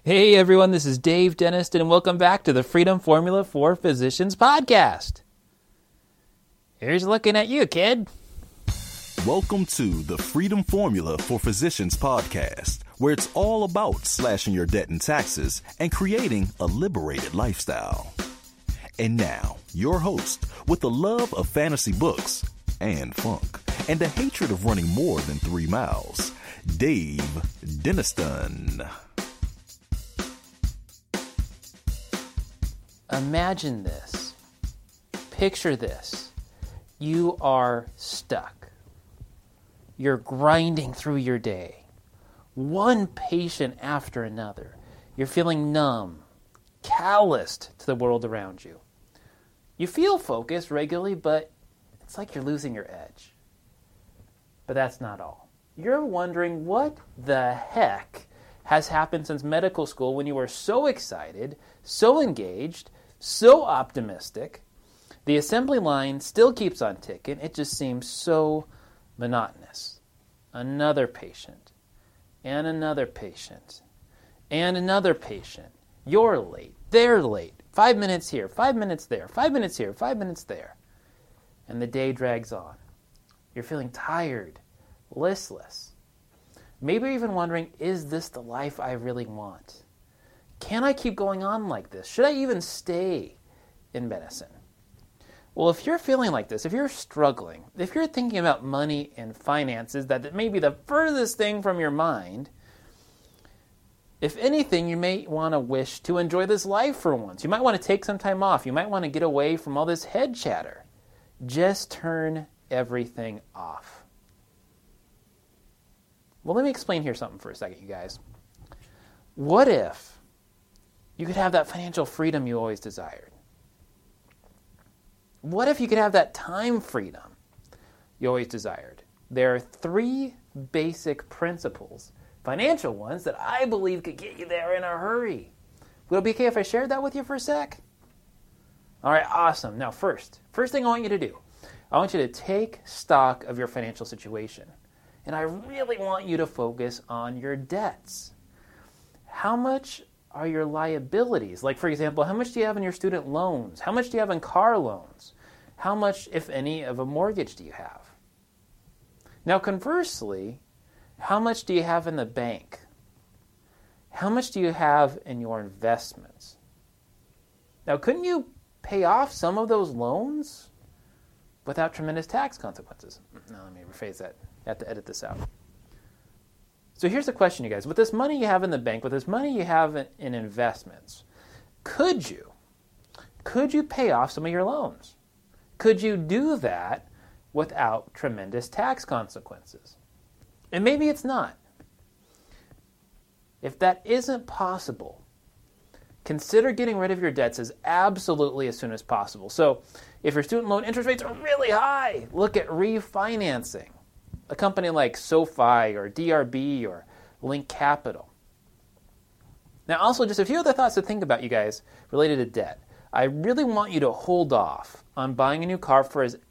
Hey everyone, this is Dave Denniston, and welcome back to the Freedom Formula for Physicians podcast. Here's looking at you, kid. Welcome to the Freedom Formula for Physicians podcast, where it's all about slashing your debt and taxes and creating a liberated lifestyle. And now, your host, with the love of fantasy books and funk, and a hatred of running more than 3 miles, Dave Denniston. Imagine this. Picture this. You are stuck. You're grinding through your day. One patient after another. You're feeling numb, calloused to the world around you. You feel focused regularly, but it's like you're losing your edge. But that's not all. You're wondering what the heck has happened since medical school when you were so excited, so engaged, so optimistic. The assembly line still keeps on ticking. It just seems so monotonous. Another patient, and another patient, and another patient. You're late. They're late. 5 minutes here, 5 minutes there, 5 minutes here, 5 minutes there. And the day drags on. You're feeling tired, listless. Maybe you're even wondering, is this the life I really want? Can I keep going on like this? Should I even stay in medicine? Well, if you're feeling like this, if you're struggling, if you're thinking about money and finances, that may be the furthest thing from your mind, if anything, you may want to wish to enjoy this life for once. You might want to take some time off. You might want to get away from all this head chatter. Just turn everything off. Well, let me explain here something for a second, you guys. What if you could have that financial freedom you always desired? What if you could have that time freedom you always desired? There are 3 basic principles, financial ones, that I believe could get you there in a hurry. Would it be okay if I shared that with you for a sec? All right, awesome. Now first thing I want you to do, I want you to take stock of your financial situation. And I really want you to focus on your debts. How much are your liabilities? Like, for example, how much do you have in your student loans? How much do you have in car loans? How much, if any, of a mortgage do you have? Now, conversely, how much do you have in the bank? How much do you have in your investments? Now, couldn't you pay off some of those loans without tremendous tax consequences? No, let me rephrase that. I have to edit this out. So here's the question, you guys. With this money you have in the bank, with this money you have in investments, could you pay off some of your loans? Could you do that without tremendous tax consequences? And maybe it's not. If that isn't possible, consider getting rid of your debts as soon as possible. So if your student loan interest rates are really high, look at refinancing. A company like SoFi or DRB or Link Capital. Now also just a few other thoughts to think about, you guys, related to debt. I really want you to hold off on buying a new car for as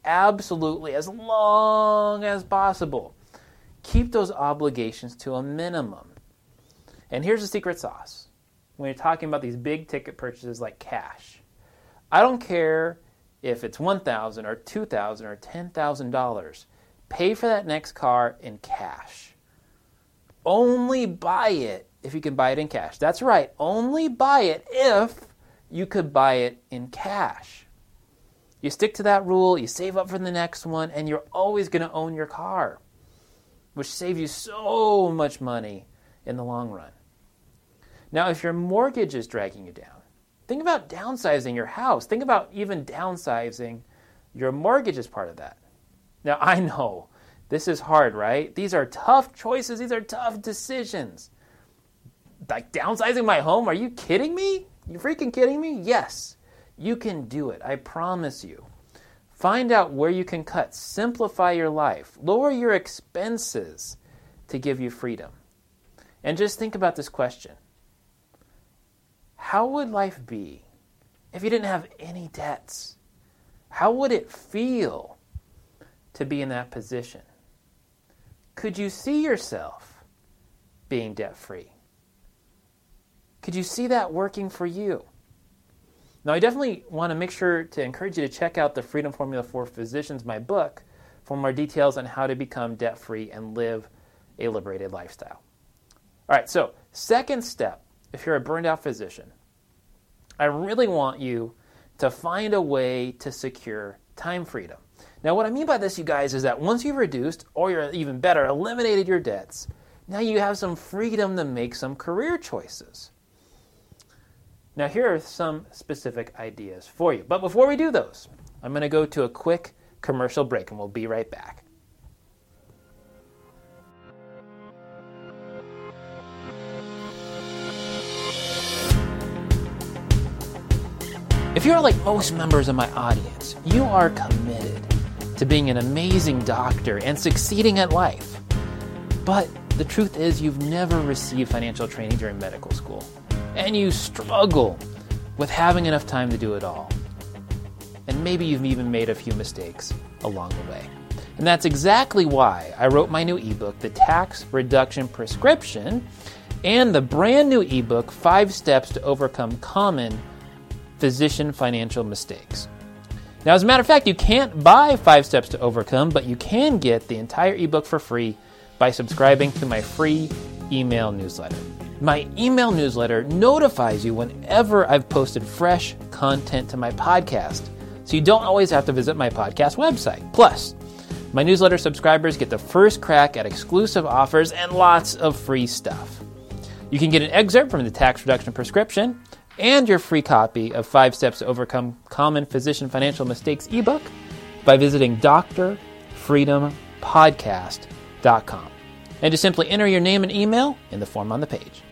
long as possible. Keep those obligations to a minimum. And here's the secret sauce. When you're talking about these big ticket purchases like cash, I don't care if it's $1,000 or $2,000 or $10,000. Pay for that next car in cash. Only buy it if you can buy it in cash. That's right. Only buy it if you could buy it in cash. You stick to that rule, you save up for the next one, and you're always going to own your car, which saves you so much money in the long run. Now, if your mortgage is dragging you down, think about downsizing your house. Think about even downsizing your mortgage as part of that. Now, I know this is hard, right? These are tough choices. These are tough decisions. Like downsizing my home? Are you kidding me? You freaking kidding me? Yes, you can do it. I promise you. Find out where you can cut. Simplify your life. Lower your expenses to give you freedom. And just think about this question. How would life be if you didn't have any debts? How would it feel to be in that position? Could you see yourself being debt-free? could you see that working for you? Now, I definitely want to make sure to encourage you to check out the Freedom Formula for Physicians, my book, for more details on how to become debt-free and live a liberated lifestyle. All right, so second step, if you're a burned out physician, I really want you to find a way to secure time freedom. Now, what I mean by this, you guys, is that once you've reduced, or you're even better, eliminated your debts, now you have some freedom to make some career choices. Now, here are some specific ideas for you. But before we do those, I'm going to go to a quick commercial break, and we'll be right back. If you're like most members of my audience, you are committed to being an amazing doctor and succeeding at life. But the truth is you've never received financial training during medical school, and you struggle with having enough time to do it all. And maybe you've even made a few mistakes along the way. And that's exactly why I wrote my new ebook, The Tax Reduction Prescription, and the brand new ebook, 5 Steps to Overcome Common Physician Financial Mistakes. Now, as a matter of fact, you can't buy 5 Steps to Overcome, but you can get the entire ebook for free by subscribing to my free email newsletter. My email newsletter notifies you whenever I've posted fresh content to my podcast, so you don't always have to visit my podcast website. Plus, my newsletter subscribers get the first crack at exclusive offers and lots of free stuff. You can get an excerpt from the Tax Reduction Prescription and your free copy of 5 Steps to Overcome Common Physician Financial Mistakes ebook by visiting drfreedompodcast.com. And just simply enter your name and email in the form on the page.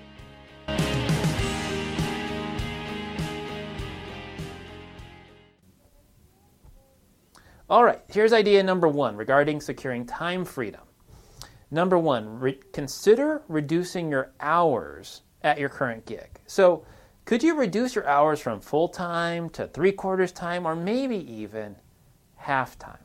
All right, here's idea number 1 regarding securing time freedom. Number 1, consider reducing your hours at your current gig. So, could you reduce your hours from full-time to 3/4 time, or maybe even half-time?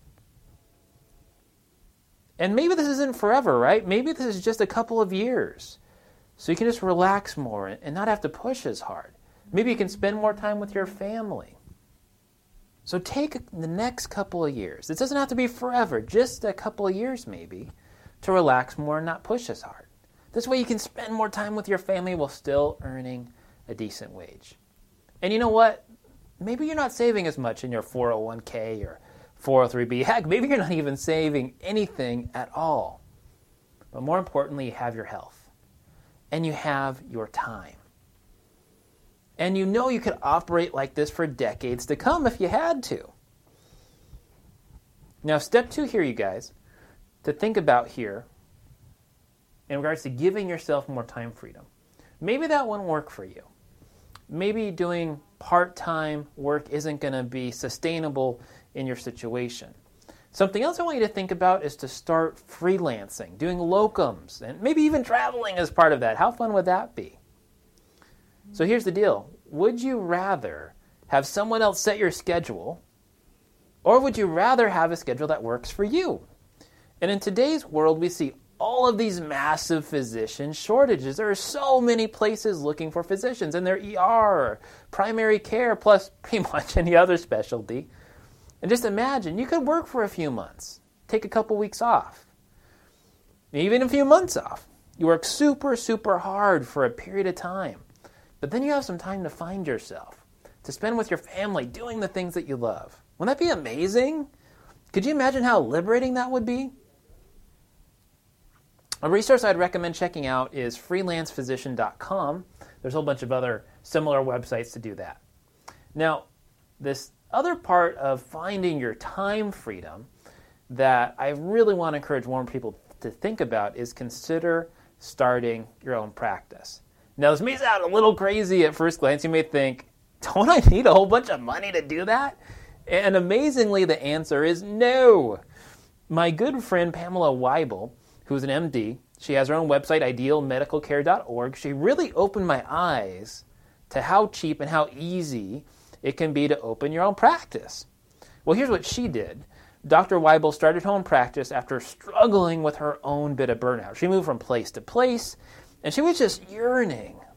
And maybe this isn't forever, right? Maybe this is just a couple of years. So you can just relax more and not have to push as hard. Maybe you can spend more time with your family. So take the next couple of years. It doesn't have to be forever, just a couple of years maybe, to relax more and not push as hard. This way you can spend more time with your family while still earning a decent wage. And you know what? Maybe you're not saving as much in your 401k or 403b. Heck, maybe you're not even saving anything at all. But more importantly, you have your health. And you have your time. And you know you could operate like this for decades to come if you had to. Now, step 2 here, you guys, to think about here in regards to giving yourself more time freedom. Maybe that won't work for you. Maybe doing part-time work isn't going to be sustainable in your situation. Something else I want you to think about is to start freelancing, doing locums, and maybe even traveling as part of that. How fun would that be? So here's the deal. Would you rather have someone else set your schedule, or would you rather have a schedule that works for you? And in today's world, we see all of these massive physician shortages. There are so many places looking for physicians in their ER, primary care, plus pretty much any other specialty. And just imagine, you could work for a few months, take a couple weeks off, even a few months off. You work super, super hard for a period of time. But then you have some time to find yourself, to spend with your family, doing the things that you love. Wouldn't that be amazing? Could you imagine how liberating that would be? A resource I'd recommend checking out is freelancephysician.com. There's a whole bunch of other similar websites to do that. Now, this other part of finding your time freedom that I really want to encourage more people to think about is consider starting your own practice. Now, this may sound a little crazy at first glance. You may think, don't I need a whole bunch of money to do that? And amazingly, the answer is no. My good friend Pamela Weibel, who's an MD, she has her own website, idealmedicalcare.org. She really opened my eyes to how cheap and how easy it can be to open your own practice. Well, here's what she did. Dr. Weibel started her own practice after struggling with her own bit of burnout. She moved from place to place, and she was just yearning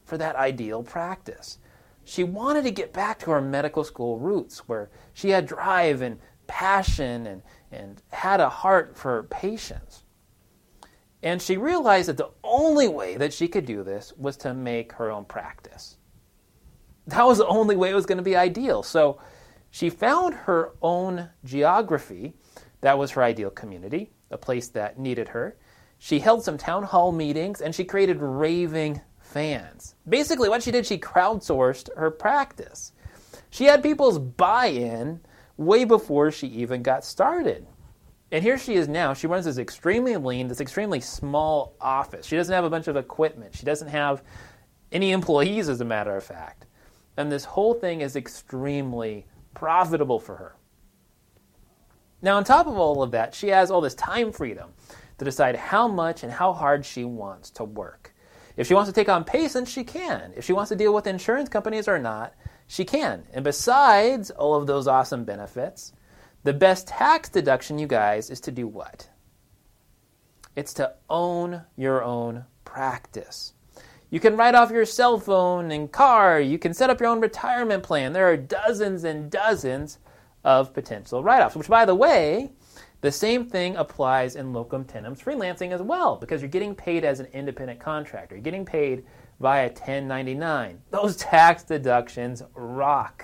for that ideal practice. She wanted to get back to her medical school roots where she had drive and passion and had a heart for patients. And she realized that the only way that she could do this was to make her own practice. That was the only way it was going to be ideal. So she found her own geography. That was her ideal community, a place that needed her. She held some town hall meetings, and she created raving fans. Basically, what she did, she crowdsourced her practice. She had people's buy-in way before she even got started. And here she is now. She runs this extremely lean, this extremely small office. She doesn't have a bunch of equipment. She doesn't have any employees, as a matter of fact. And this whole thing is extremely profitable for her. Now, on top of all of that, she has all this time freedom to decide how much and how hard she wants to work. If she wants to take on patients, she can. If she wants to deal with insurance companies or not, she can. And besides all of those awesome benefits, the best tax deduction, you guys, is to do what? It's to own your own practice. You can write off your cell phone and car. You can set up your own retirement plan. There are dozens and dozens of potential write-offs, which, by the way, the same thing applies in locum tenens freelancing as well, because you're getting paid as an independent contractor. You're getting paid via 1099. Those tax deductions rock.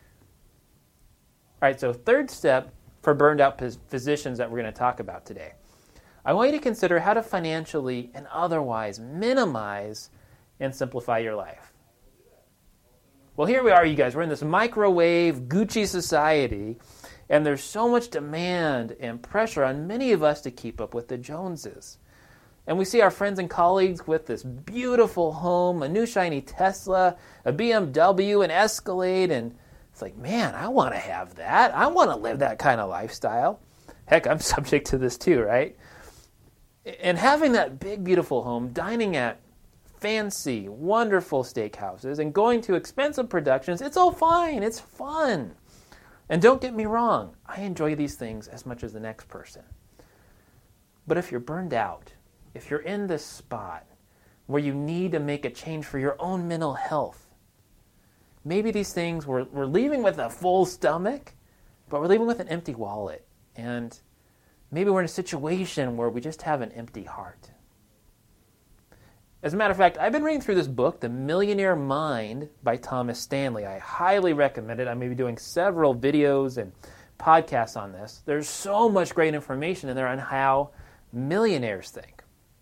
All right, so third step for burned out physicians that we're going to talk about today. I want you to consider how to financially and otherwise minimize and simplify your life. Well, here we are, you guys. We're in this microwave Gucci society, and there's so much demand and pressure on many of us to keep up with the Joneses. And we see our friends and colleagues with this beautiful home, a new shiny Tesla, a BMW, an Escalade, and it's like, man, I want to have that. I want to live that kind of lifestyle. Heck, I'm subject to this too, right? And having that big, beautiful home, dining at fancy, wonderful steakhouses, and going to expensive productions, it's all fine. It's fun. And don't get me wrong, I enjoy these things as much as the next person. But if you're burned out, if you're in this spot where you need to make a change for your own mental health, maybe these things, we're leaving with a full stomach, but we're leaving with an empty wallet. And maybe we're in a situation where we just have an empty heart. As a matter of fact, I've been reading through this book, The Millionaire Mind by Thomas Stanley. I highly recommend it. I may be doing several videos and podcasts on this. There's so much great information in there on how millionaires think.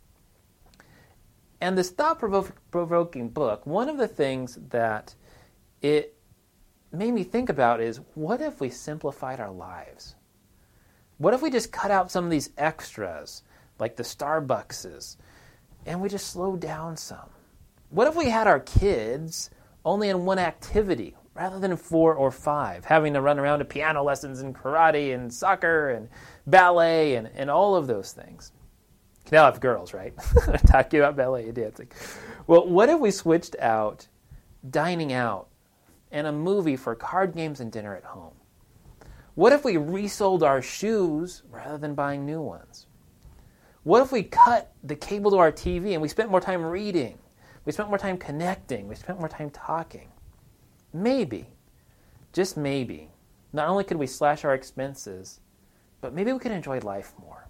And this thought-provoking book, one of the things that it made me think about is, what if we simplified our lives? What if we just cut out some of these extras, like the Starbuckses, and we just slowed down some? What if we had our kids only in one activity rather than 4 or 5, having to run around to piano lessons and karate and soccer and ballet and all of those things? You can now have girls, right? Talking about ballet and dancing. Well, what if we switched out dining out and a movie for card games and dinner at home? What if we resold our shoes rather than buying new ones? What if we cut the cable to our TV and we spent more time reading? We spent more time connecting. We spent more time talking. Maybe, just maybe, not only could we slash our expenses, but maybe we could enjoy life more.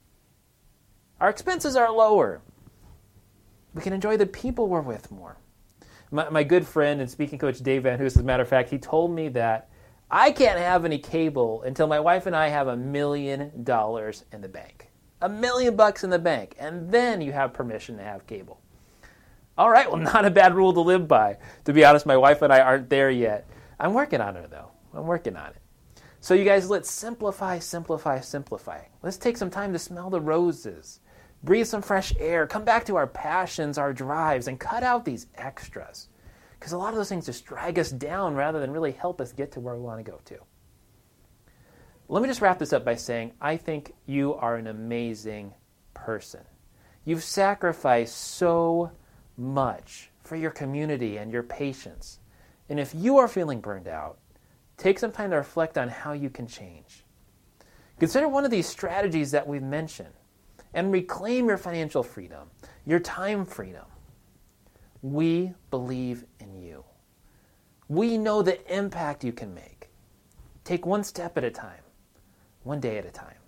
Our expenses are lower. We can enjoy the people we're with more. My good friend and speaking coach Dave Van Hoos, as a matter of fact, he told me that I can't have any cable until my wife and I have $1 million in the bank. $1 million in the bank, and then you have permission to have cable. All right, well, not a bad rule to live by. To be honest, my wife and I aren't there yet. I'm working on it, though. I'm working on it. So you guys, let's simplify, simplify, simplify. Let's take some time to smell the roses, breathe some fresh air, come back to our passions, our drives, and cut out these extras. Because a lot of those things just drag us down rather than really help us get to where we want to go to. Let me just wrap this up by saying I think you are an amazing person. You've sacrificed so much for your community and your patients. And if you are feeling burned out, take some time to reflect on how you can change. Consider one of these strategies that we've mentioned and reclaim your financial freedom, your time freedom. We believe in you. We know the impact you can make. Take one step at a time, one day at a time.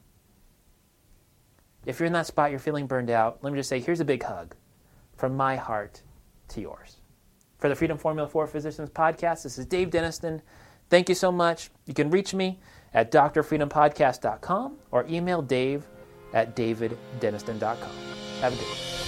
If you're in that spot, you're feeling burned out, let me just say, here's a big hug from my heart to yours. For the Freedom Formula for Physicians podcast, this is Dave Deniston. Thank you so much. You can reach me at drfreedompodcast.com or email Dave at daviddeniston.com. Have a good one.